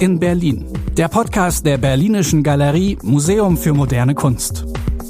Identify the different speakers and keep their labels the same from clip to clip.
Speaker 1: in Berlin, der Podcast der Berlinischen Galerie Museum für moderne Kunst.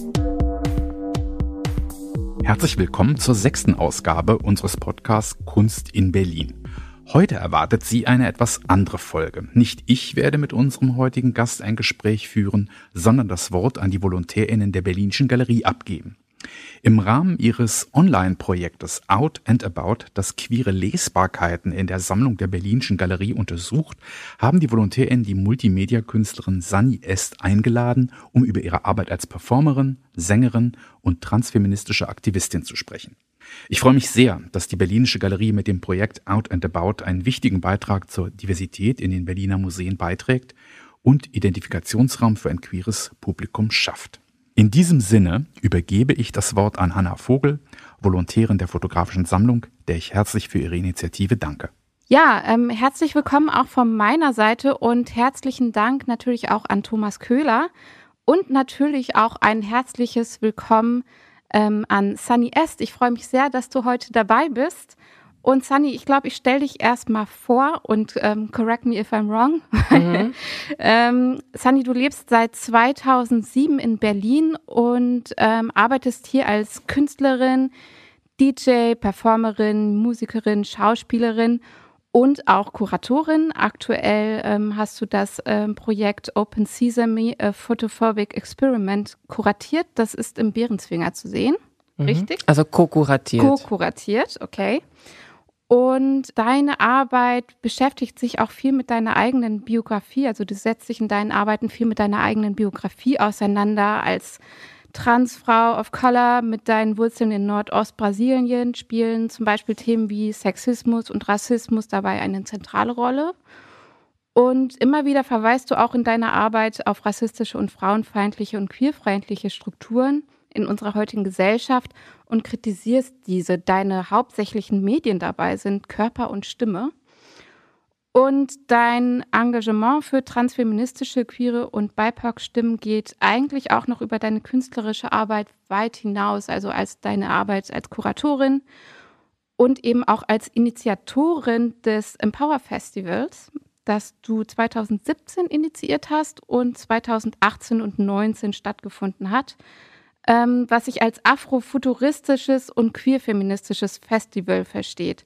Speaker 2: Herzlich willkommen zur 6. Ausgabe unseres Podcasts Kunst in Berlin. Heute erwartet Sie eine etwas andere Folge. Nicht ich werde mit unserem heutigen Gast ein Gespräch führen, sondern das Wort an die VolontärInnen der Berlinischen Galerie abgeben. Im Rahmen ihres Online-Projektes Out and About, das queere Lesbarkeiten in der Sammlung der Berlinischen Galerie untersucht, haben die VolontärInnen die Multimedia-Künstlerin Sunny Est eingeladen, um über ihre Arbeit als Performerin, Sängerin und transfeministische Aktivistin zu sprechen. Ich freue mich sehr, dass die Berlinische Galerie mit dem Projekt Out and About einen wichtigen Beitrag zur Diversität in den Berliner Museen beiträgt und Identifikationsraum für ein queeres Publikum schafft. In diesem Sinne übergebe ich das Wort an Hanna Vogel, Volontärin der Fotografischen Sammlung, der ich herzlich für ihre Initiative danke.
Speaker 3: Ja, herzlich willkommen auch von meiner Seite und herzlichen Dank natürlich auch an Thomas Köhler und natürlich auch ein herzliches Willkommen an Sunny Est. Ich freue mich sehr, dass du heute dabei bist. Und Sunny, ich glaube, ich stelle dich erstmal vor und correct me if I'm wrong. Sunny, du lebst seit 2007 in Berlin und arbeitest hier als Künstlerin, DJ, Performerin, Musikerin, Schauspielerin und auch Kuratorin. Aktuell hast du das Projekt Open Sesame, a Photophobic Experiment, kuratiert. Das ist im Behrenzwinger zu sehen, richtig?
Speaker 4: Also co-kuratiert.
Speaker 3: Co-kuratiert, okay. Und deine Arbeit beschäftigt sich auch viel mit deiner eigenen Biografie. Also du setzt dich in deinen Arbeiten viel mit deiner eigenen Biografie auseinander. Als Transfrau of Color mit deinen Wurzeln in Nordostbrasilien spielen zum Beispiel Themen wie Sexismus und Rassismus dabei eine zentrale Rolle. Und immer wieder verweist du auch in deiner Arbeit auf rassistische und frauenfeindliche und queerfeindliche Strukturen in unserer heutigen Gesellschaft und kritisierst diese. Deine hauptsächlichen Medien dabei sind Körper und Stimme. Und dein Engagement für transfeministische, queere und BIPOC-Stimmen geht eigentlich auch noch über deine künstlerische Arbeit weit hinaus, also als deine Arbeit als Kuratorin und eben auch als Initiatorin des Empower Festivals, das du 2017 initiiert hast und 2018 und 2019 stattgefunden hat, was sich als afrofuturistisches und queerfeministisches Festival versteht.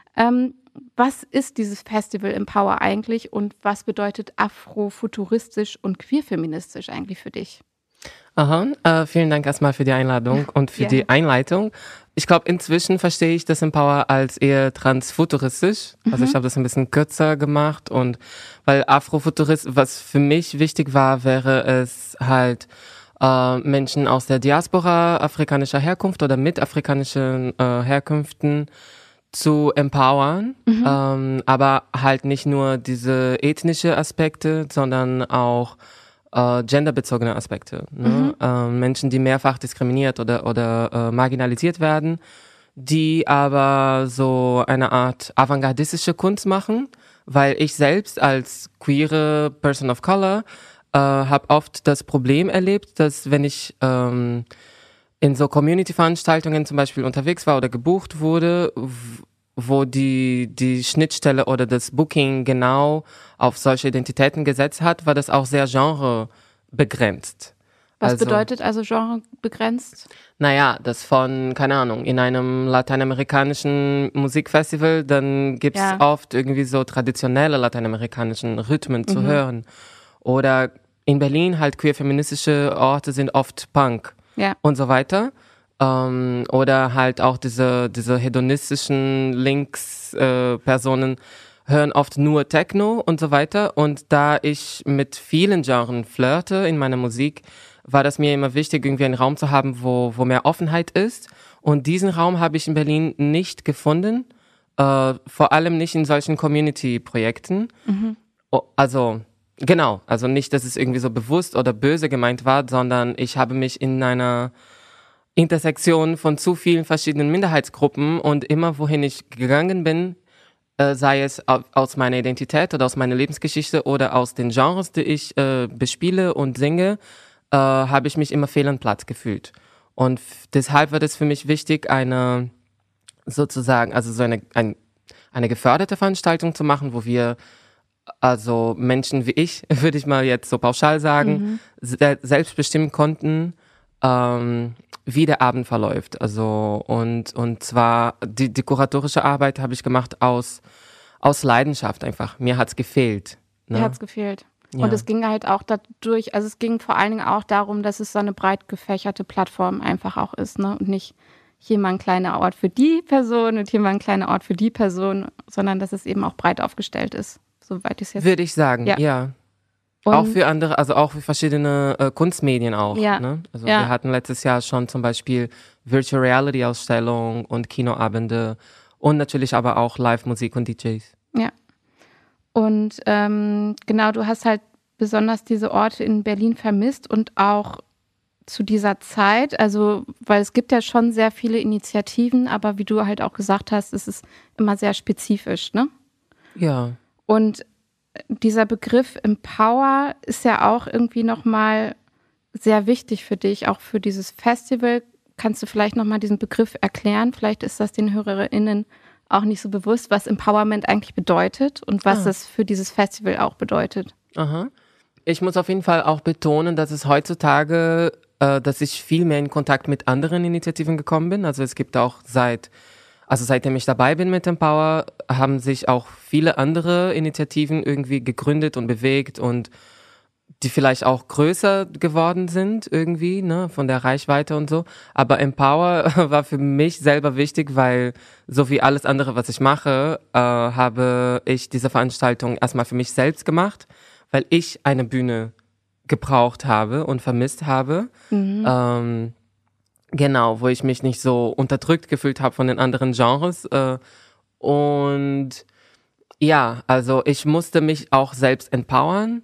Speaker 3: Was ist dieses Festival Empower eigentlich und was bedeutet afrofuturistisch und queerfeministisch eigentlich für dich?
Speaker 4: Vielen Dank erstmal für die Einladung und für die Einleitung. Ich glaube, inzwischen verstehe ich das Empower als eher transfuturistisch. Also ich habe das ein bisschen kürzer gemacht und weil Afrofuturist, was für mich wichtig war, wäre es halt Menschen aus der Diaspora afrikanischer Herkunft oder mit afrikanischen Herkünften zu empowern, aber halt nicht nur diese ethnische Aspekte, sondern auch genderbezogene Aspekte. Ne? Menschen, die mehrfach diskriminiert oder marginalisiert werden, die aber so eine Art avantgardistische Kunst machen, weil ich selbst als queere Person of Color habe oft das Problem erlebt, dass wenn ich in so Community-Veranstaltungen zum Beispiel unterwegs war oder gebucht wurde, wo die Schnittstelle oder das Booking genau auf solche Identitäten gesetzt hat, war das auch sehr genrebegrenzt.
Speaker 3: Was bedeutet also Genre begrenzt?
Speaker 4: Naja, das von, keine Ahnung, in einem lateinamerikanischen Musikfestival, dann gibt's oft irgendwie so traditionelle lateinamerikanischen Rhythmen zu hören. Oder in Berlin halt queer-feministische Orte sind oft Punk und so weiter. Oder halt auch diese hedonistischen Links-Personen hören oft nur Techno und so weiter. Und da ich mit vielen Genres flirte in meiner Musik, war das mir immer wichtig, irgendwie einen Raum zu haben, wo mehr Offenheit ist. Und diesen Raum habe ich in Berlin nicht gefunden. Vor allem nicht in solchen Community-Projekten. Also nicht, dass es irgendwie so bewusst oder böse gemeint war, sondern ich habe mich in einer Intersektion von zu vielen verschiedenen Minderheitsgruppen und immer wohin ich gegangen bin, sei es aus meiner Identität oder aus meiner Lebensgeschichte oder aus den Genres, die ich bespiele und singe, habe ich mich immer fehl am Platz gefühlt. Und deshalb war das für mich wichtig, eine geförderte Veranstaltung zu machen, wo wir also Menschen wie ich, würde ich mal jetzt so pauschal sagen, selbst bestimmen konnten, wie der Abend verläuft. Also und zwar die kuratorische Arbeit habe ich gemacht aus Leidenschaft einfach. Mir hat's gefehlt. Ne?
Speaker 3: Mir hat's gefehlt.
Speaker 4: Ja.
Speaker 3: Und es ging halt auch dadurch, also es ging vor allen Dingen auch darum, dass es so eine breit gefächerte Plattform einfach auch ist, ne? Und nicht hier mal ein kleiner Ort für die Person und hier mal ein kleiner Ort für die Person, sondern dass es eben auch breit aufgestellt ist, soweit ich es jetzt...
Speaker 4: Würde ich sagen, ja. Auch für andere, also auch für verschiedene Kunstmedien auch.
Speaker 3: Ja.
Speaker 4: Ne? Also wir hatten letztes Jahr schon zum Beispiel Virtual Reality Ausstellungen und Kinoabende und natürlich aber auch Live-Musik und DJs.
Speaker 3: Ja. Und genau, du hast halt besonders diese Orte in Berlin vermisst und auch zu dieser Zeit, also weil es gibt ja schon sehr viele Initiativen, aber wie du halt auch gesagt hast, es ist immer sehr spezifisch, ne?
Speaker 4: Ja.
Speaker 3: Und dieser Begriff Empower ist ja auch irgendwie nochmal sehr wichtig für dich, auch für dieses Festival. Kannst du vielleicht nochmal diesen Begriff erklären? Vielleicht ist das den HörerInnen auch nicht so bewusst, was Empowerment eigentlich bedeutet und was es für dieses Festival auch bedeutet.
Speaker 4: Aha. Ich muss auf jeden Fall auch betonen, dass es heutzutage, dass ich viel mehr in Kontakt mit anderen Initiativen gekommen bin. Also es gibt auch seitdem ich dabei bin mit Empower, haben sich auch viele andere Initiativen irgendwie gegründet und bewegt und die vielleicht auch größer geworden sind irgendwie, ne, von der Reichweite und so. Aber Empower war für mich selber wichtig, weil so wie alles andere, was ich mache, habe ich diese Veranstaltung erstmal für mich selbst gemacht, weil ich eine Bühne gebraucht habe und vermisst habe. Genau, wo ich mich nicht so unterdrückt gefühlt habe von den anderen Genres. Und ja, also ich musste mich auch selbst empowern.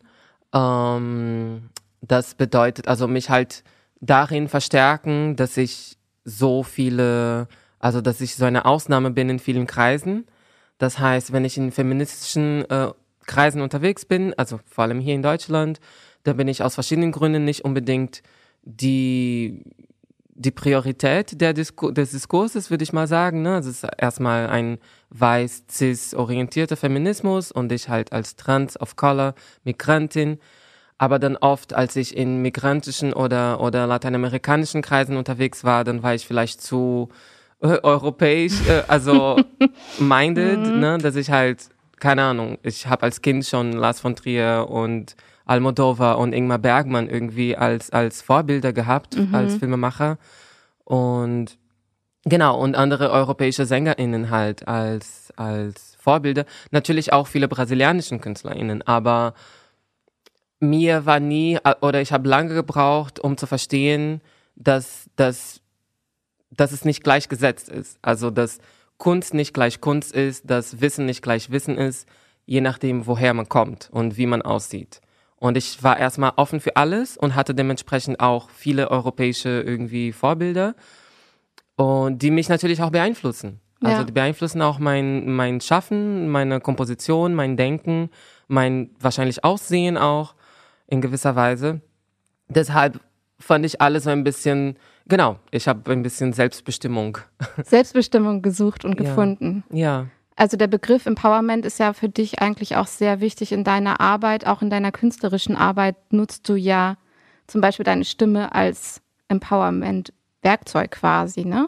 Speaker 4: Das bedeutet also mich halt darin verstärken, dass ich so eine Ausnahme bin in vielen Kreisen. Das heißt, wenn ich in feministischen Kreisen unterwegs bin, also vor allem hier in Deutschland, da bin ich aus verschiedenen Gründen nicht unbedingt die Priorität des Diskurses, würde ich mal sagen. Ne? Es ist erstmal ein weiß, cis-orientierter Feminismus und ich halt als Trans, of Color, Migrantin. Aber dann oft, als ich in migrantischen oder lateinamerikanischen Kreisen unterwegs war, dann war ich vielleicht zu europäisch, also minded, ne? Dass ich halt, keine Ahnung, ich habe als Kind schon Lars von Trier und Almodovar und Ingmar Bergman irgendwie als Vorbilder gehabt, als Filmemacher und genau, und andere europäische SängerInnen halt als Vorbilder. Natürlich auch viele brasilianischen KünstlerInnen, aber mir war nie, oder ich habe lange gebraucht, um zu verstehen, dass es nicht gleichgesetzt ist. Also, dass Kunst nicht gleich Kunst ist, dass Wissen nicht gleich Wissen ist, je nachdem, woher man kommt und wie man aussieht. Und ich war erstmal offen für alles und hatte dementsprechend auch viele europäische irgendwie Vorbilder und die mich natürlich auch beeinflussen. Also die beeinflussen auch mein Schaffen, meine Komposition, mein Denken, mein wahrscheinlich Aussehen auch in gewisser Weise. Deshalb fand ich alles so ein bisschen, genau, ich habe ein bisschen Selbstbestimmung
Speaker 3: gesucht und gefunden.
Speaker 4: Ja.
Speaker 3: Also der Begriff Empowerment ist ja für dich eigentlich auch sehr wichtig in deiner Arbeit, auch in deiner künstlerischen Arbeit nutzt du ja zum Beispiel deine Stimme als Empowerment-Werkzeug quasi, ne?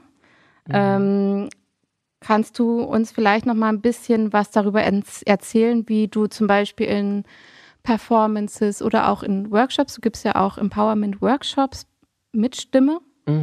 Speaker 3: Kannst du uns vielleicht noch mal ein bisschen was darüber erzählen, wie du zum Beispiel in Performances oder auch in Workshops, du gibst ja auch Empowerment-Workshops mit Stimme,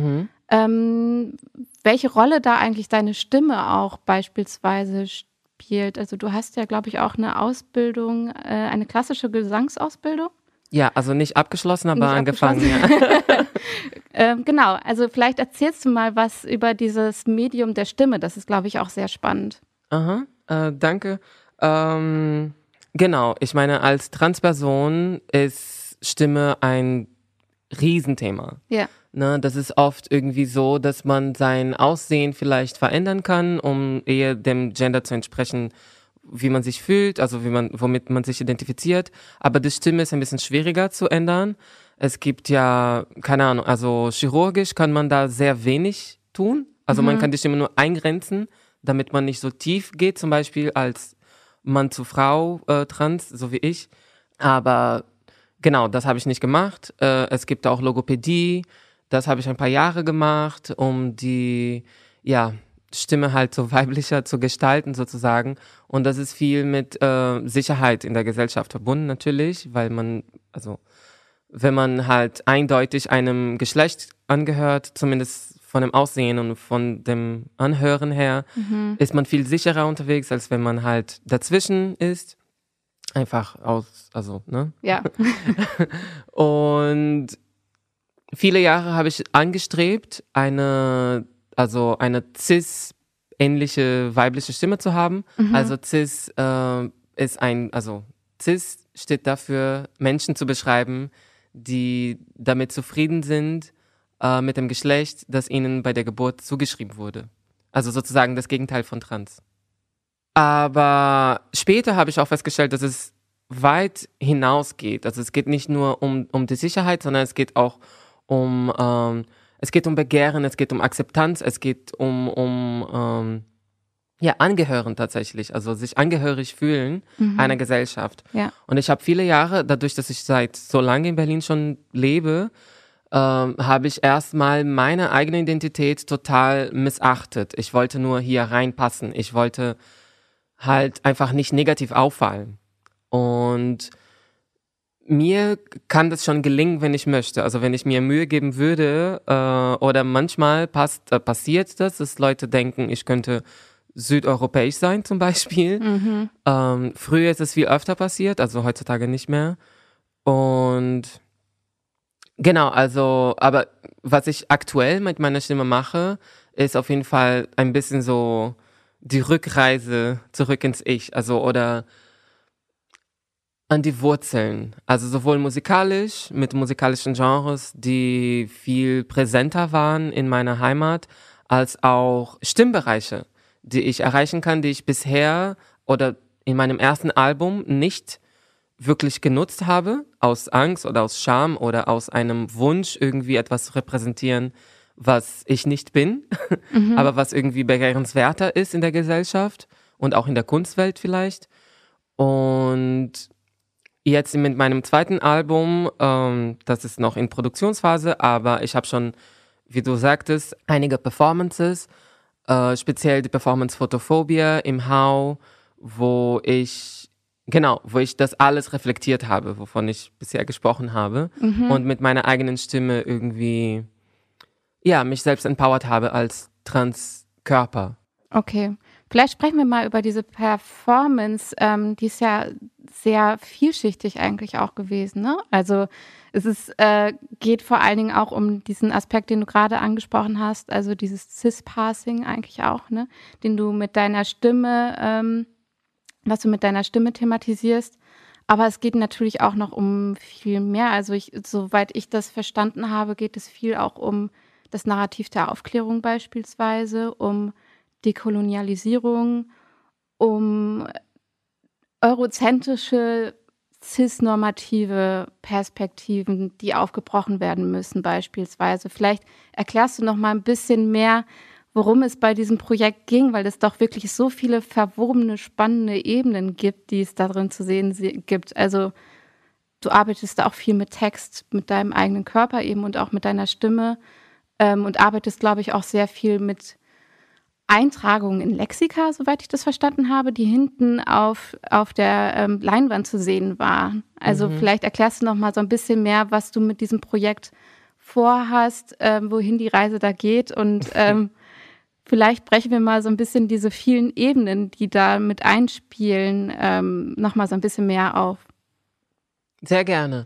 Speaker 3: welche Rolle da eigentlich deine Stimme auch beispielsweise spielt. Also du hast ja, glaube ich, auch eine Ausbildung, eine klassische Gesangsausbildung.
Speaker 4: Ja, also nicht abgeschlossen, aber angefangen. Ja.
Speaker 3: Genau, also vielleicht erzählst du mal was über dieses Medium der Stimme. Das ist, glaube ich, auch sehr spannend.
Speaker 4: Aha, danke. Genau, ich meine, als Transperson ist Stimme ein Riesenthema.
Speaker 3: Ja.
Speaker 4: Ne, das ist oft irgendwie so, dass man sein Aussehen vielleicht verändern kann, um eher dem Gender zu entsprechen, wie man sich fühlt, also womit man sich identifiziert. Aber die Stimme ist ein bisschen schwieriger zu ändern. Es gibt ja, keine Ahnung, also chirurgisch kann man da sehr wenig tun. Also man kann die Stimme nur eingrenzen, damit man nicht so tief geht, zum Beispiel als Mann zu Frau trans, so wie ich. Aber genau, das habe ich nicht gemacht. Es gibt auch Logopädie, das habe ich ein paar Jahre gemacht, um die Stimme halt so weiblicher zu gestalten sozusagen. Und das ist viel mit Sicherheit in der Gesellschaft verbunden natürlich, weil wenn man halt eindeutig einem Geschlecht angehört, zumindest von dem Aussehen und von dem Anhören her, ist man viel sicherer unterwegs, als wenn man halt dazwischen ist. Einfach ne?
Speaker 3: Ja.
Speaker 4: Und viele Jahre habe ich angestrebt, eine cis-ähnliche weibliche Stimme zu haben. Also cis cis steht dafür, Menschen zu beschreiben, die damit zufrieden sind, mit dem Geschlecht, das ihnen bei der Geburt zugeschrieben wurde. Also sozusagen das Gegenteil von trans. Aber später habe ich auch festgestellt, dass es weit hinausgeht. Also es geht nicht nur um die Sicherheit, sondern es geht auch um Begehren, es geht um Akzeptanz, es geht um Angehören tatsächlich, also sich angehörig fühlen einer Gesellschaft.
Speaker 3: Ja.
Speaker 4: Und ich habe viele Jahre, dadurch, dass ich seit so lange in Berlin schon lebe, habe ich erstmal meine eigene Identität total missachtet. Ich wollte nur hier reinpassen. Ich wollte halt einfach nicht negativ auffallen. Und mir kann das schon gelingen, wenn ich möchte. Also wenn ich mir Mühe geben würde oder manchmal passiert das, dass Leute denken, ich könnte südeuropäisch sein zum Beispiel. Früher ist es viel öfter passiert, also heutzutage nicht mehr. Und genau, aber was ich aktuell mit meiner Stimme mache, ist auf jeden Fall ein bisschen so die Rückreise zurück ins Ich, also oder an die Wurzeln. Also sowohl musikalisch, mit musikalischen Genres, die viel präsenter waren in meiner Heimat, als auch Stimmbereiche, die ich erreichen kann, die ich bisher oder in meinem ersten Album nicht wirklich genutzt habe, aus Angst oder aus Scham oder aus einem Wunsch, irgendwie etwas zu repräsentieren, was ich nicht bin, aber was irgendwie begehrenswerter ist in der Gesellschaft und auch in der Kunstwelt vielleicht. Und jetzt mit meinem zweiten Album, das ist noch in Produktionsphase, aber ich habe schon, wie du sagtest, einige Performances, speziell die Performance Photophobia im How, wo ich das alles reflektiert habe, wovon ich bisher gesprochen habe und mit meiner eigenen Stimme irgendwie, mich selbst empowert habe als Transkörper.
Speaker 3: Okay, vielleicht sprechen wir mal über diese Performance, die ist ja sehr vielschichtig eigentlich auch gewesen, ne? Also es geht vor allen Dingen auch um diesen Aspekt, den du gerade angesprochen hast, also dieses Cis-Passing eigentlich auch, ne? Den du mit deiner Stimme, was du mit deiner Stimme thematisierst. Aber es geht natürlich auch noch um viel mehr. Also soweit ich das verstanden habe, geht es viel auch um das Narrativ der Aufklärung beispielsweise, um Dekolonialisierung, um eurozentrische, cis-normative Perspektiven, die aufgebrochen werden müssen beispielsweise. Vielleicht erklärst du noch mal ein bisschen mehr, worum es bei diesem Projekt ging, weil es doch wirklich so viele verwobene, spannende Ebenen gibt, die es da drin zu sehen gibt. Also du arbeitest da auch viel mit Text, mit deinem eigenen Körper eben und auch mit deiner Stimme und arbeitest, glaube ich, auch sehr viel mit Eintragungen in Lexika, soweit ich das verstanden habe, die hinten auf der Leinwand zu sehen waren. Also vielleicht erklärst du noch mal so ein bisschen mehr, was du mit diesem Projekt vorhast, wohin die Reise da geht und vielleicht brechen wir mal so ein bisschen diese vielen Ebenen, die da mit einspielen, noch mal so ein bisschen mehr auf.
Speaker 4: Sehr gerne.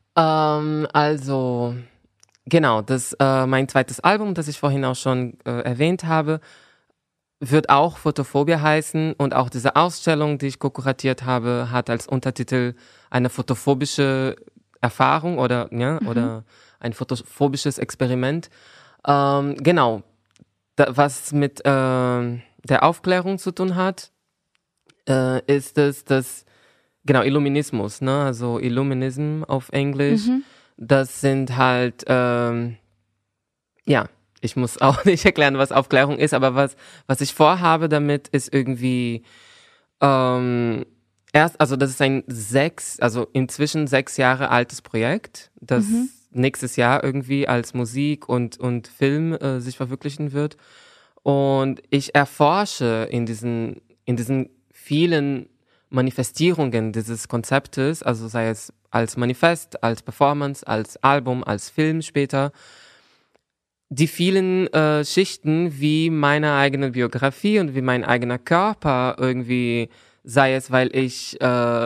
Speaker 4: Also genau, mein zweites Album, das ich vorhin auch schon erwähnt habe, wird auch Photophobia heißen und auch diese Ausstellung, die ich kuratiert habe, hat als Untertitel eine photophobische Erfahrung oder ein photophobisches Experiment. Genau, was mit der Aufklärung zu tun hat, ist es, genau, Illuminismus, ne? Also Illuminism auf Englisch. Das sind halt, ich muss auch nicht erklären, was Aufklärung ist, aber was ich vorhabe damit, ist irgendwie Also das ist inzwischen 6 Jahre altes Projekt, das nächstes Jahr irgendwie als Musik und Film sich verwirklichen wird. Und ich erforsche in diesen vielen Manifestierungen dieses Konzeptes, also sei es als Manifest, als Performance, als Album, als Film später, die vielen Schichten, wie meine eigene Biografie und wie mein eigener Körper irgendwie, sei es, weil ich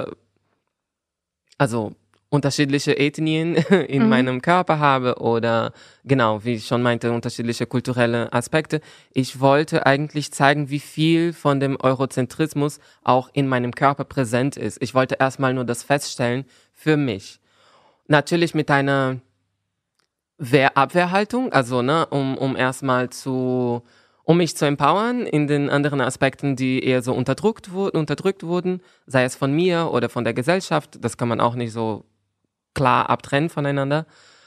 Speaker 4: unterschiedliche Ethnien in meinem Körper habe oder genau, wie ich schon meinte, unterschiedliche kulturelle Aspekte. Ich wollte eigentlich zeigen, wie viel von dem Eurozentrismus auch in meinem Körper präsent ist. Ich wollte erstmal nur das feststellen für mich. Natürlich mit einer Abwehrhaltung, also um erstmal um mich zu empowern in den anderen Aspekten, die eher so unterdrückt wurden, sei es von mir oder von der Gesellschaft. Das kann man auch nicht so klar abtrennen voneinander.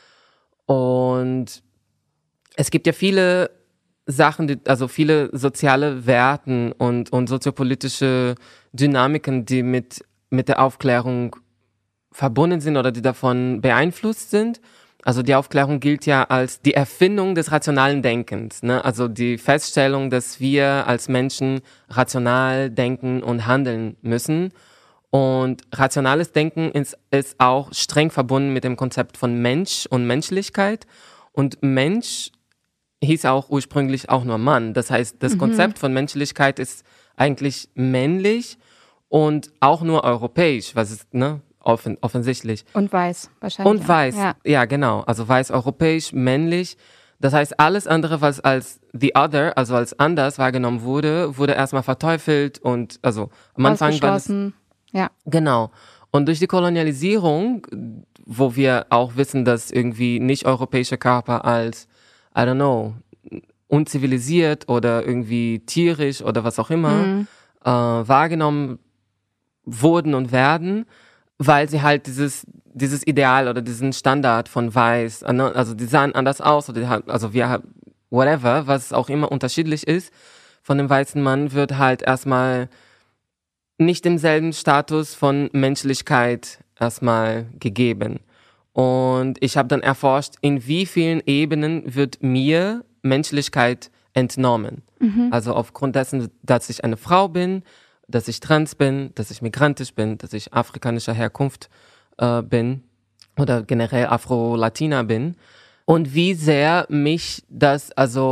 Speaker 4: Und es gibt ja viele Sachen, also viele soziale Werten und soziopolitische Dynamiken, die mit der Aufklärung verbunden sind oder die davon beeinflusst sind. Also die Aufklärung gilt ja als die Erfindung des rationalen Denkens, ne? Also die Feststellung, dass wir als Menschen rational denken und handeln müssen. Und rationales Denken ist auch streng verbunden mit dem Konzept von Mensch und Menschlichkeit. Und Mensch hieß auch ursprünglich auch nur Mann. Das heißt, das Konzept von Menschlichkeit ist eigentlich männlich und auch nur europäisch, was ist, offensichtlich.
Speaker 3: Und weiß wahrscheinlich.
Speaker 4: Und weiß, ja genau. Also weiß, europäisch, männlich. Das heißt, alles andere, was als the other, also als anders wahrgenommen wurde erstmal verteufelt und also am Anfang war das,
Speaker 3: ja.
Speaker 4: Genau. Und durch die Kolonialisierung, wo wir auch wissen, dass irgendwie nicht-europäische Körper als, I don't know, unzivilisiert oder irgendwie tierisch oder was auch immer wahrgenommen wurden und werden, weil sie halt dieses Ideal oder diesen Standard von Weiß, also die sahen anders aus, oder whatever, was auch immer unterschiedlich ist, von dem weißen Mann wird halt erstmal nicht demselben Status von Menschlichkeit erstmal gegeben. Und ich habe dann erforscht, in wie vielen Ebenen wird mir Menschlichkeit entnommen. Also aufgrund dessen, dass ich eine Frau bin, dass ich trans bin, dass ich migrantisch bin, dass ich afrikanischer Herkunft bin oder generell Afro-Latina bin. Und wie sehr mich das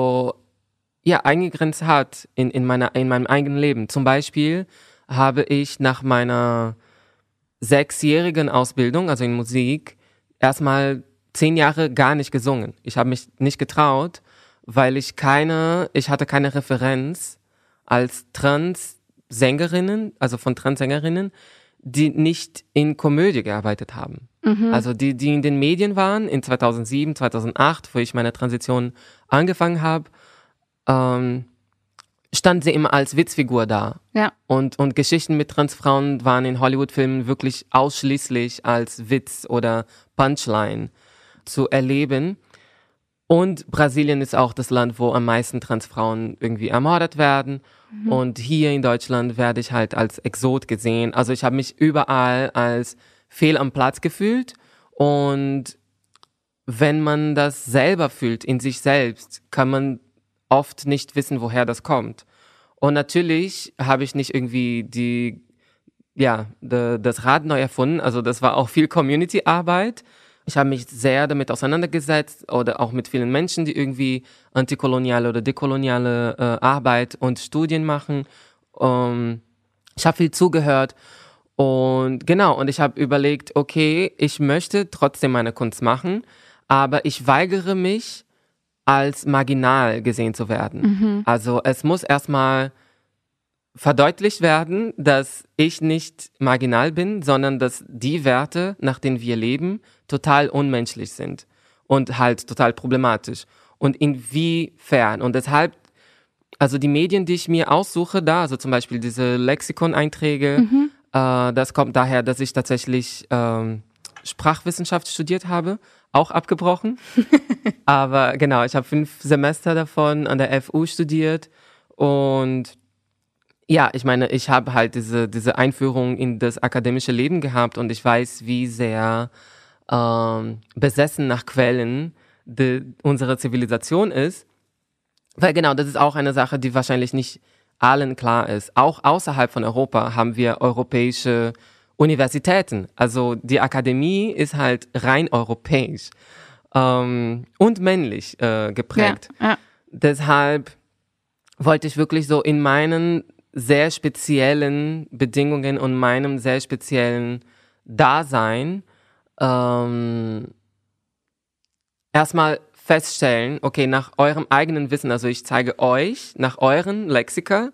Speaker 4: eingegrenzt hat in meinem eigenen Leben. Zum Beispiel habe ich nach meiner 6-jährigen Ausbildung, also in Musik, erstmal 10 Jahre gar nicht gesungen. Ich habe mich nicht getraut, weil ich hatte keine Referenz als Trans-Sängerinnen, also von Trans-Sängerinnen, die nicht in Komödie gearbeitet haben. Also die in den Medien waren, in 2007, 2008, wo ich meine Transition angefangen habe, stand sie immer als Witzfigur da.
Speaker 3: Ja.
Speaker 4: Und Geschichten mit Transfrauen waren in Hollywood-Filmen wirklich ausschließlich als Witz oder Punchline zu erleben. Und Brasilien ist auch das Land, wo am meisten Transfrauen irgendwie ermordet werden. Und hier in Deutschland werde ich halt als Exot gesehen. Also ich habe mich überall als fehl am Platz gefühlt. Und wenn man das selber fühlt, in sich selbst, kann man oft nicht wissen, woher das kommt. Und natürlich habe ich nicht irgendwie das Rad neu erfunden. Also das war auch viel Community-Arbeit. Ich habe mich sehr damit auseinandergesetzt oder auch mit vielen Menschen, die irgendwie antikoloniale oder dekoloniale Arbeit und Studien machen. Ich habe viel zugehört und ich habe überlegt, okay, ich möchte trotzdem meine Kunst machen, aber ich weigere mich, als marginal gesehen zu werden. Also es muss erstmal verdeutlicht werden, dass ich nicht marginal bin, sondern dass die Werte, nach denen wir leben, total unmenschlich sind und halt total problematisch. Und inwiefern? Und deshalb, also die Medien, die ich mir aussuche da, also zum Beispiel diese Lexikon-Einträge, das kommt daher, dass ich tatsächlich Sprachwissenschaft studiert habe, auch abgebrochen. Aber genau, ich habe 5 Semester davon an der FU studiert und Ja, ich meine, ich habe halt diese Einführung in das akademische Leben gehabt und ich weiß, wie sehr besessen nach Quellen unsere Zivilisation ist. Weil genau, das ist auch eine Sache, die wahrscheinlich nicht allen klar ist. Auch außerhalb von Europa haben wir europäische Universitäten. Also die Akademie ist halt rein europäisch und männlich geprägt.
Speaker 3: Ja.
Speaker 4: Deshalb wollte ich wirklich so in meinen sehr speziellen Bedingungen und meinem sehr speziellen Dasein erstmal feststellen, okay, nach eurem eigenen Wissen, also ich zeige euch, nach euren Lexika,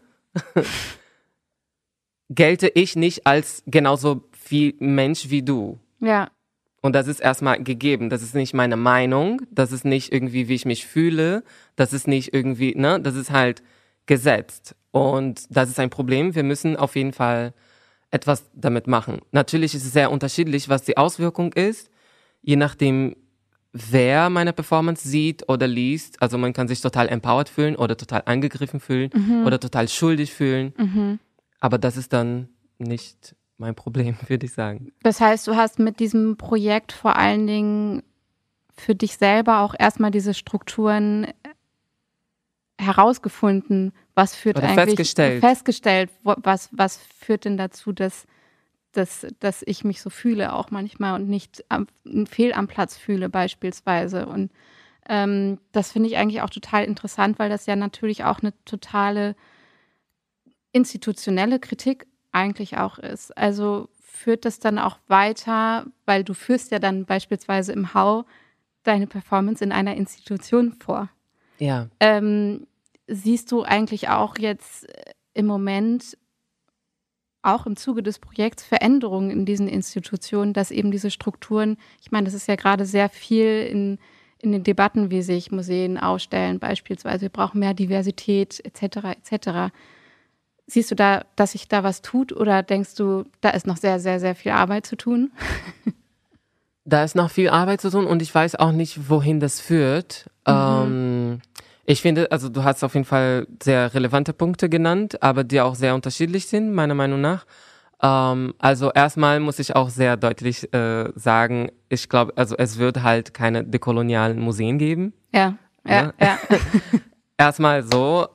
Speaker 4: gelte ich nicht als genauso viel Mensch wie du.
Speaker 3: Ja.
Speaker 4: Und das ist erstmal gegeben. Das ist nicht meine Meinung, das ist nicht irgendwie, wie ich mich fühle, das ist nicht irgendwie, ne, das ist halt gesetzt. Und das ist ein Problem. Wir müssen auf jeden Fall etwas damit machen. Natürlich ist es sehr unterschiedlich, was die Auswirkung ist, je nachdem, wer meine Performance sieht oder liest. Also man kann sich total empowered fühlen oder total angegriffen fühlen oder total schuldig fühlen. Aber das ist dann nicht mein Problem, würde ich sagen.
Speaker 3: Das heißt, du hast mit diesem Projekt vor allen Dingen für dich selber auch erstmal diese Strukturen herausgefunden, was führt
Speaker 4: oder
Speaker 3: eigentlich
Speaker 4: festgestellt,
Speaker 3: was führt denn dazu, dass ich mich so fühle auch manchmal und nicht fehl am Platz fühle beispielsweise. Und das finde ich eigentlich auch total interessant, weil das ja natürlich auch eine totale institutionelle Kritik eigentlich auch ist. Also führt das dann auch weiter, weil du führst ja dann beispielsweise im Hau deine Performance in einer Institution vor.
Speaker 4: Ja.
Speaker 3: Siehst du eigentlich auch jetzt im Moment, auch im Zuge des Projekts, Veränderungen in diesen Institutionen, dass eben diese Strukturen, ich meine, das ist ja gerade sehr viel in den Debatten, wie sich Museen aufstellen, beispielsweise, wir brauchen mehr Diversität, etc., etc. Siehst du da, dass sich da was tut oder denkst du, da ist noch sehr, sehr, sehr viel Arbeit zu tun?
Speaker 4: Da ist noch viel Arbeit zu tun und ich weiß auch nicht, wohin das führt. Ich finde, also du hast auf jeden Fall sehr relevante Punkte genannt, aber die auch sehr unterschiedlich sind, meiner Meinung nach. Also erstmal muss ich auch sehr deutlich sagen, ich glaube, also es wird halt keine dekolonialen Museen geben.
Speaker 3: Ja.
Speaker 4: Erstmal so.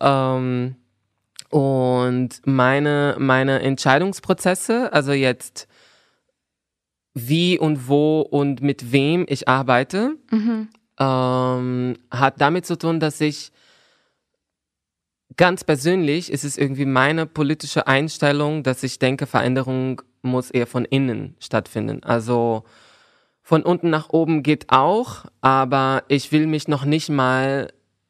Speaker 4: Und meine Entscheidungsprozesse, also jetzt wie und wo und mit wem ich arbeite, hat damit zu tun, dass ich ganz persönlich, ist es irgendwie meine politische Einstellung, dass ich denke, Veränderung muss eher von innen stattfinden. Also von unten nach oben geht auch, aber ich will mich noch nicht mal...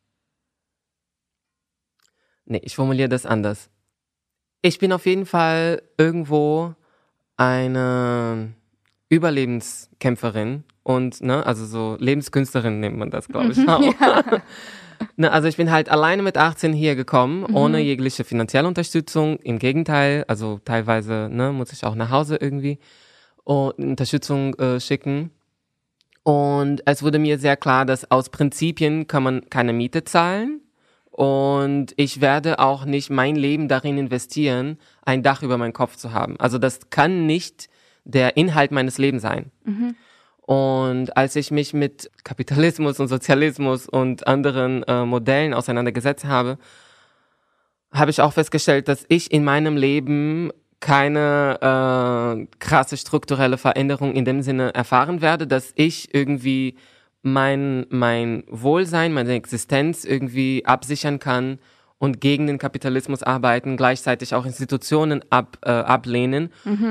Speaker 4: Nee, ich formuliere das anders. Ich bin auf jeden Fall irgendwo eine Überlebenskämpferin und, ne, also so Lebenskünstlerin nennt man das, glaube ich, auch.
Speaker 3: Ja.
Speaker 4: Ne, also ich bin halt alleine mit 18 hier gekommen, ohne jegliche finanzielle Unterstützung. Im Gegenteil, also teilweise, ne, muss ich auch nach Hause irgendwie Unterstützung schicken. Und es wurde mir sehr klar, dass aus Prinzipien kann man keine Miete zahlen. Und ich werde auch nicht mein Leben darin investieren, ein Dach über meinen Kopf zu haben. Also das kann nicht der Inhalt meines Lebens sein. Und als ich mich mit Kapitalismus und Sozialismus und anderen Modellen auseinandergesetzt habe, habe ich auch festgestellt, dass ich in meinem Leben keine krasse strukturelle Veränderung in dem Sinne erfahren werde, dass ich irgendwie mein Wohlsein, meine Existenz irgendwie absichern kann und gegen den Kapitalismus arbeiten, gleichzeitig auch Institutionen ablehnen.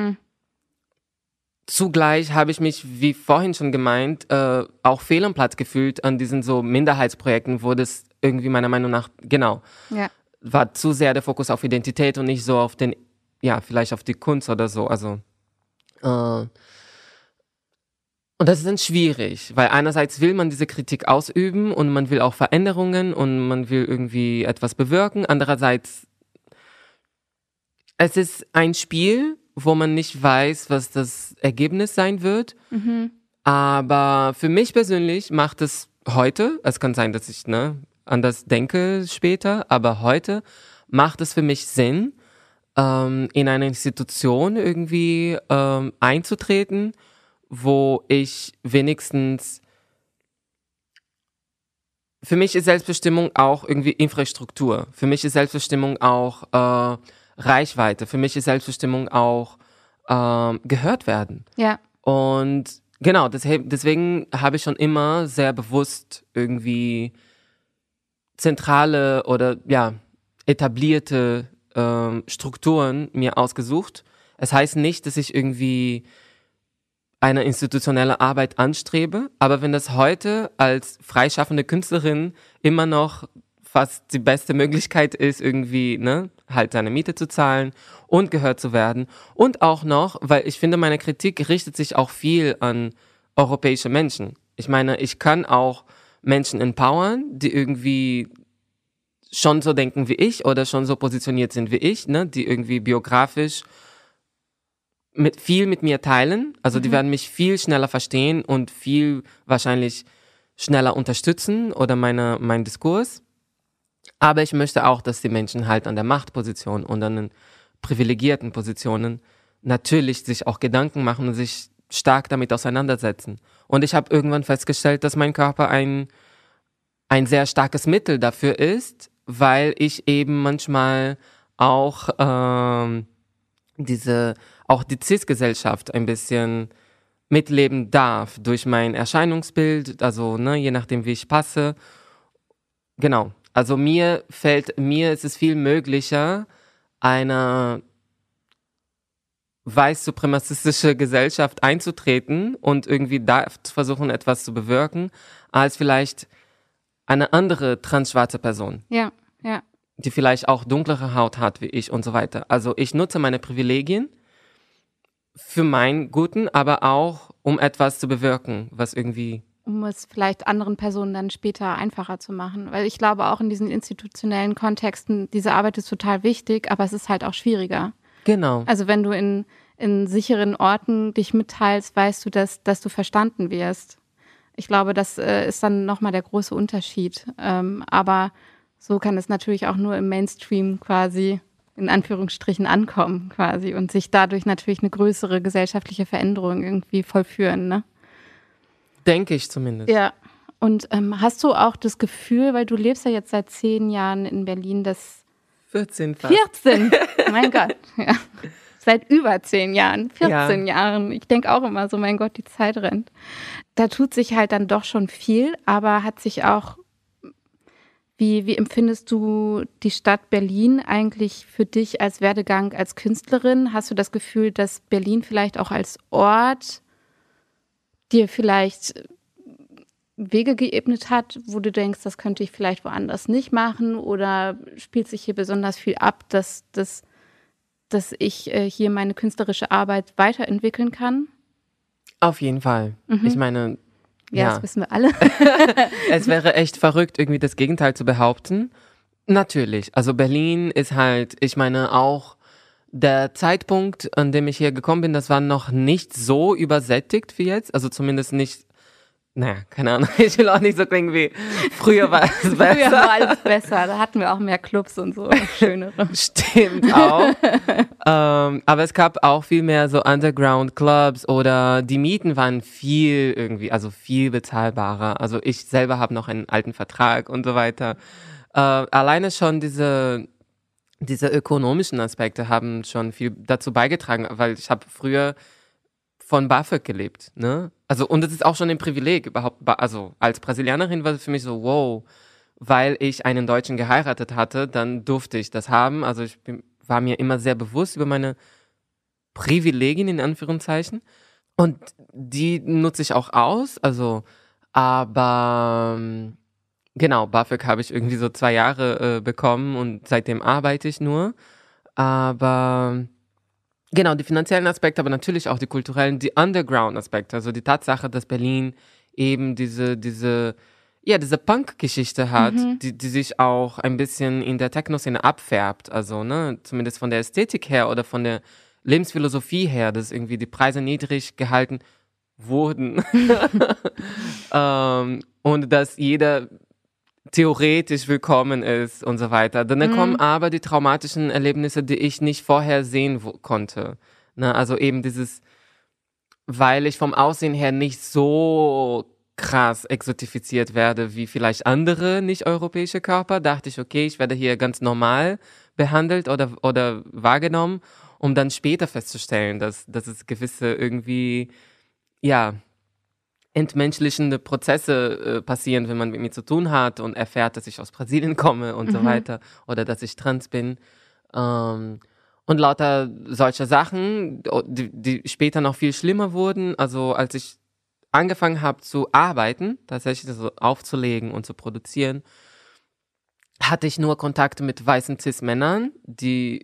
Speaker 4: Zugleich habe ich mich, wie vorhin schon gemeint, auch fehl am Platz gefühlt an diesen so Minderheitsprojekten, wo das irgendwie meiner Meinung nach, genau, war zu sehr der Fokus auf Identität und nicht so auf den, ja, vielleicht auf die Kunst oder so, also und das ist dann schwierig, weil einerseits will man diese Kritik ausüben und man will auch Veränderungen und man will irgendwie etwas bewirken. Andererseits, es ist ein Spiel, wo man nicht weiß, was das Ergebnis sein wird. Aber für mich persönlich macht es heute, es kann sein, dass ich anders denke später, aber heute macht es für mich Sinn, in eine Institution irgendwie einzutreten, wo ich wenigstens, für mich ist Selbstbestimmung auch irgendwie Infrastruktur. Für mich ist Selbstbestimmung auch Reichweite. Für mich ist Selbstbestimmung auch gehört werden.
Speaker 3: Ja.
Speaker 4: Und genau, deswegen habe ich schon immer sehr bewusst irgendwie zentrale oder ja etablierte Strukturen mir ausgesucht. Es heißt nicht, dass ich irgendwie eine institutionelle Arbeit anstrebe, aber wenn das heute als freischaffende Künstlerin immer noch fast die beste Möglichkeit ist, irgendwie, ne, halt seine Miete zu zahlen und gehört zu werden. Und auch noch, weil ich finde, meine Kritik richtet sich auch viel an europäische Menschen. Ich meine, ich kann auch Menschen empowern, die irgendwie schon so denken wie ich oder schon so positioniert sind wie ich, ne, die irgendwie biografisch viel mit mir teilen. Also die werden mich viel schneller verstehen und viel wahrscheinlich schneller unterstützen oder mein Diskurs. Aber ich möchte auch, dass die Menschen halt an der Machtposition und an den privilegierten Positionen natürlich sich auch Gedanken machen und sich stark damit auseinandersetzen. Und ich habe irgendwann festgestellt, dass mein Körper ein sehr starkes Mittel dafür ist, weil ich eben manchmal auch die CIS-Gesellschaft ein bisschen mitleben darf durch mein Erscheinungsbild, also ne, je nachdem, wie ich passe. Genau. Also mir ist es viel möglicher, eine weiß-suprematistische Gesellschaft einzutreten und irgendwie da zu versuchen, etwas zu bewirken, als vielleicht eine andere transschwarze Person.
Speaker 3: Ja, ja.
Speaker 4: Die vielleicht auch dunklere Haut hat wie ich und so weiter. Also ich nutze meine Privilegien für meinen Guten, aber auch, um etwas zu bewirken, was irgendwie...
Speaker 3: Um es vielleicht anderen Personen dann später einfacher zu machen. Weil ich glaube, auch in diesen institutionellen Kontexten, diese Arbeit ist total wichtig, aber es ist halt auch schwieriger.
Speaker 4: Genau.
Speaker 3: Also wenn du in sicheren Orten dich mitteilst, weißt du, dass du verstanden wirst. Ich glaube, das ist dann nochmal der große Unterschied. Aber so kann es natürlich auch nur im Mainstream quasi in Anführungsstrichen ankommen quasi und sich dadurch natürlich eine größere gesellschaftliche Veränderung irgendwie vollführen, ne?
Speaker 4: Denke ich zumindest.
Speaker 3: Ja. Und hast du auch das Gefühl, weil du lebst ja jetzt seit 10 Jahren in Berlin, dass
Speaker 4: 14 fast.
Speaker 3: 14? Mein Gott, ja. Seit über 10 Jahren, 14 Jahren. Ich denke auch immer so, mein Gott, die Zeit rennt. Da tut sich halt dann doch schon viel, aber hat sich auch, wie empfindest du die Stadt Berlin eigentlich für dich als Werdegang als Künstlerin? Hast du das Gefühl, dass Berlin vielleicht auch als Ort dir vielleicht Wege geebnet hat, wo du denkst, das könnte ich vielleicht woanders nicht machen, oder spielt sich hier besonders viel ab, dass ich hier meine künstlerische Arbeit weiterentwickeln kann?
Speaker 4: Auf jeden Fall. Ich meine,
Speaker 3: ja, das wissen wir alle.
Speaker 4: Es wäre echt verrückt, irgendwie das Gegenteil zu behaupten. Natürlich. Also Berlin ist halt, ich meine auch, der Zeitpunkt, an dem ich hier gekommen bin, das war noch nicht so übersättigt wie jetzt. Also zumindest nicht, naja, keine Ahnung, ich will auch nicht so klingen wie früher war es besser.
Speaker 3: Früher war alles besser, da hatten wir auch mehr Clubs und so, schönere.
Speaker 4: Stimmt auch. Aber es gab auch viel mehr so Underground-Clubs oder die Mieten waren viel bezahlbarer. Also ich selber habe noch einen alten Vertrag und so weiter. Alleine schon diese ökonomischen Aspekte haben schon viel dazu beigetragen, weil ich habe früher von BAföG gelebt, ne? Also, und das ist auch schon ein Privileg überhaupt, also als Brasilianerin war es für mich so, wow, weil ich einen Deutschen geheiratet hatte, dann durfte ich das haben. Also war mir immer sehr bewusst über meine Privilegien in Anführungszeichen und die nutze ich auch aus, also, aber genau, BAföG habe ich irgendwie so 2 Jahre bekommen und seitdem arbeite ich nur. Aber genau, die finanziellen Aspekte, aber natürlich auch die kulturellen, die Underground-Aspekte. Also die Tatsache, dass Berlin eben diese Punk-Geschichte hat, die sich auch ein bisschen in der Techno-Szene abfärbt. Also, ne, zumindest von der Ästhetik her oder von der Lebensphilosophie her, dass irgendwie die Preise niedrig gehalten wurden. Und dass jeder theoretisch willkommen ist und so weiter. Dann kommen aber die traumatischen Erlebnisse, die ich nicht vorher sehen konnte. Ne? Also eben dieses, weil ich vom Aussehen her nicht so krass exotifiziert werde wie vielleicht andere nicht-europäische Körper, dachte ich, okay, ich werde hier ganz normal behandelt oder wahrgenommen, um dann später festzustellen, dass es gewisse irgendwie, ja, entmenschlichende Prozesse passieren, wenn man mit mir zu tun hat und erfährt, dass ich aus Brasilien komme und so weiter oder dass ich trans bin. Und lauter solcher Sachen, die später noch viel schlimmer wurden. Also als ich angefangen habe zu arbeiten, tatsächlich so aufzulegen und zu produzieren, hatte ich nur Kontakte mit weißen Cis-Männern, die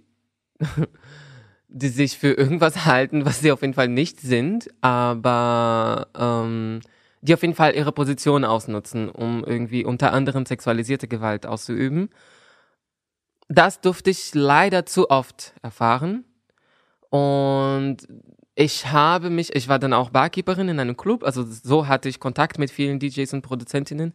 Speaker 4: sich für irgendwas halten, was sie auf jeden Fall nicht sind, aber die auf jeden Fall ihre Position ausnutzen, um irgendwie unter anderem sexualisierte Gewalt auszuüben. Das durfte ich leider zu oft erfahren. Und ich war dann auch Barkeeperin in einem Club, also so hatte ich Kontakt mit vielen DJs und Produzenten,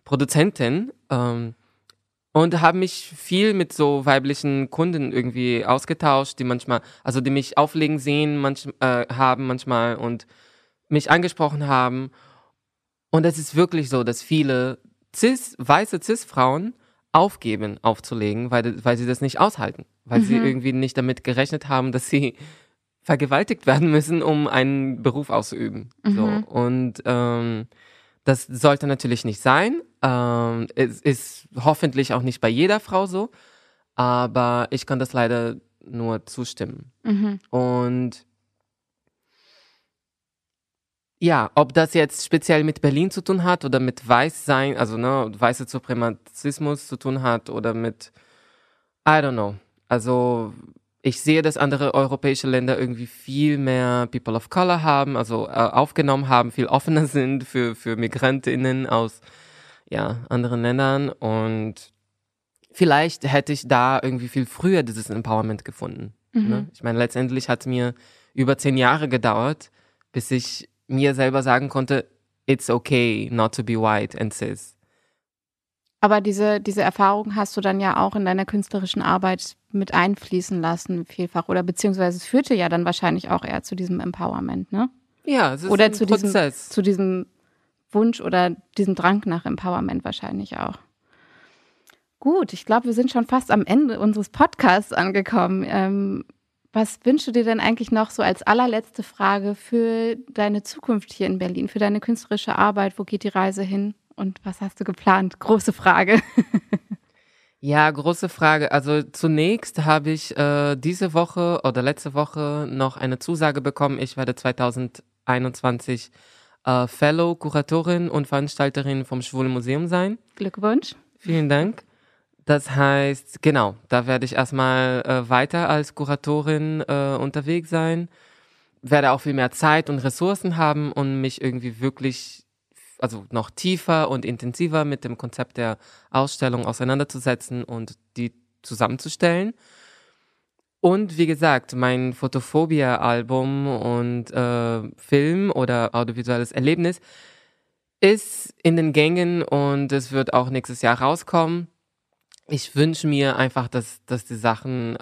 Speaker 4: und habe mich viel mit so weiblichen Kunden irgendwie ausgetauscht, die mich auflegen sehen haben manchmal und mich angesprochen haben. Und es ist wirklich so, dass viele weiße Cis-Frauen aufgeben, aufzulegen, weil sie das nicht aushalten. Weil sie irgendwie nicht damit gerechnet haben, dass sie vergewaltigt werden müssen, um einen Beruf auszuüben. So. Und das sollte natürlich nicht sein. Es ist hoffentlich auch nicht bei jeder Frau so. Aber ich kann das leider nur zustimmen. Und ja, ob das jetzt speziell mit Berlin zu tun hat oder mit Weißsein, also weißer Suprematismus zu tun hat oder mit, I don't know. Also ich sehe, dass andere europäische Länder irgendwie viel mehr People of Color haben, also aufgenommen haben, viel offener sind für MigrantInnen aus anderen Ländern. Und vielleicht hätte ich da irgendwie viel früher dieses Empowerment gefunden. Ne? Ich meine, letztendlich hat es mir über 10 Jahre gedauert, bis ich mir selber sagen konnte, it's okay not to be white and cis.
Speaker 3: Aber diese Erfahrung hast du dann ja auch in deiner künstlerischen Arbeit mit einfließen lassen, vielfach. Oder beziehungsweise es führte ja dann wahrscheinlich auch eher zu diesem Empowerment, ne?
Speaker 4: Ja, es ist
Speaker 3: oder
Speaker 4: ein Prozess.
Speaker 3: Zu diesem Wunsch oder diesem Drang nach Empowerment wahrscheinlich auch. Gut, ich glaube, wir sind schon fast am Ende unseres Podcasts angekommen. Was wünschst du dir denn eigentlich noch so als allerletzte Frage für deine Zukunft hier in Berlin, für deine künstlerische Arbeit? Wo geht die Reise hin und was hast du geplant? Große Frage.
Speaker 4: Ja, große Frage. Also zunächst habe ich diese Woche oder letzte Woche noch eine Zusage bekommen. Ich werde 2021 Fellow, Kuratorin und Veranstalterin vom Schwulen Museum sein.
Speaker 3: Glückwunsch.
Speaker 4: Vielen Dank. Das heißt, genau, da werde ich erstmal weiter als Kuratorin unterwegs sein, werde auch viel mehr Zeit und Ressourcen haben, um mich irgendwie wirklich, also noch tiefer und intensiver mit dem Konzept der Ausstellung auseinanderzusetzen und die zusammenzustellen. Und wie gesagt, mein Photophobia-Album und Film oder audiovisuelles Erlebnis ist in den Gängen und es wird auch nächstes Jahr rauskommen. Ich wünsche mir einfach, dass die Sachen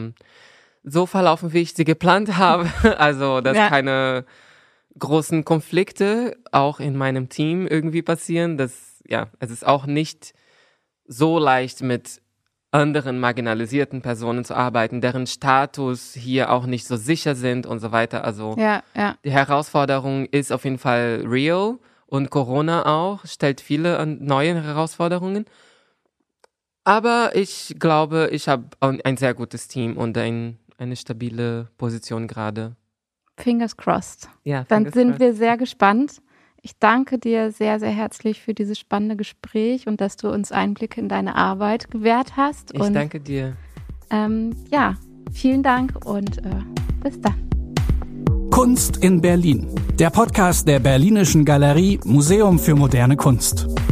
Speaker 4: so verlaufen, wie ich sie geplant habe. Also, dass keine großen Konflikte auch in meinem Team irgendwie passieren. Es ist auch nicht so leicht, mit anderen marginalisierten Personen zu arbeiten, deren Status hier auch nicht so sicher sind und so weiter. Also, die Herausforderung ist auf jeden Fall real und Corona auch stellt viele neue Herausforderungen. Aber ich glaube, ich habe ein sehr gutes Team und eine stabile Position gerade.
Speaker 3: Fingers crossed.
Speaker 4: Ja,
Speaker 3: dann sind wir sehr gespannt. Ich danke dir sehr, sehr herzlich für dieses spannende Gespräch und dass du uns Einblicke in deine Arbeit gewährt hast.
Speaker 4: Ich danke dir.
Speaker 3: Vielen Dank und bis dann.
Speaker 1: Kunst in Berlin. Der Podcast der Berlinischen Galerie Museum für moderne Kunst.